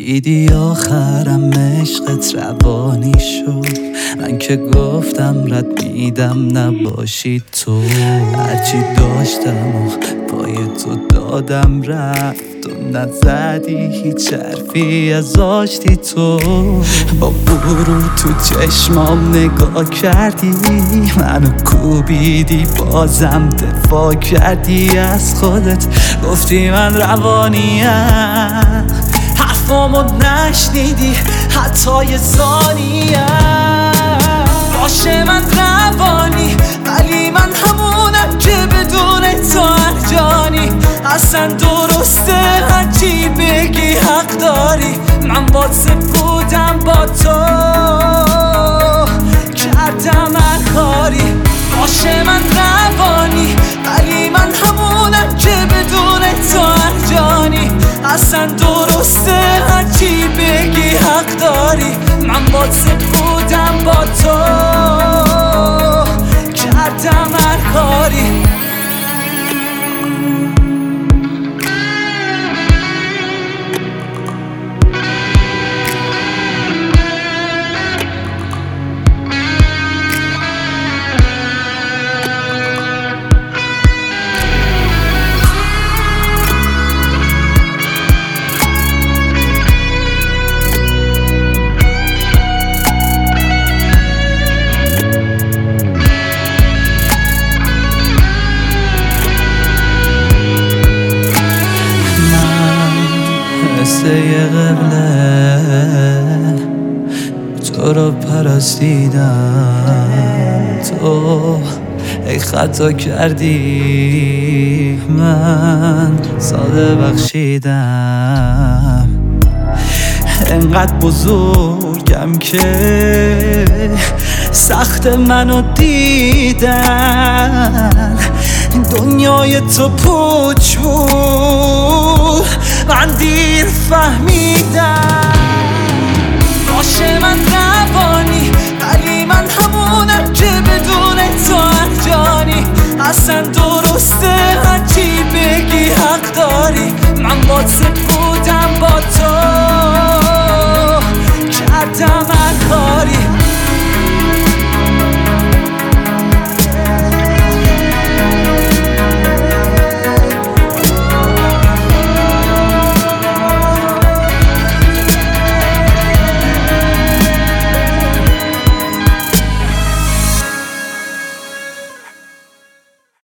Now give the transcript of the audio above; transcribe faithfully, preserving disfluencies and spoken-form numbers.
دیدی آخرم عشقت روانی شد. من که گفتم رد میدم نباشی تو، هرچی داشتم و پای تو دادم رفت تو نزدی هیچ حرفی از آشتی تو. با برو تو چشمام نگاه کردی، منو کوبیدی بازم دفاع کردی از خودت، گفتی من روانیم، حرفامو نشنیدی حتی یه ثانیه. باشه من روانی ولی من همونم که بدون تو ارجانی. اصلا درسته هرچی بگی حق داری، من بات سپودم با تو کردم هر کاری. باشه من روانی ولی من همونم که بدون تو ارجانی. اصلا درسته هرچی بگی حق داری، من بات سپودم با تو کردم هر کاری. قصه قبله تو رو پرستیدم، تو ای خطا کردی من ساده بخشیدم. انقدر بزرگم که سخت منو دیدن، دنیای تو پوچ بود من دیر فهمیدم. باشه من روانی ولی من همونم که بدون تو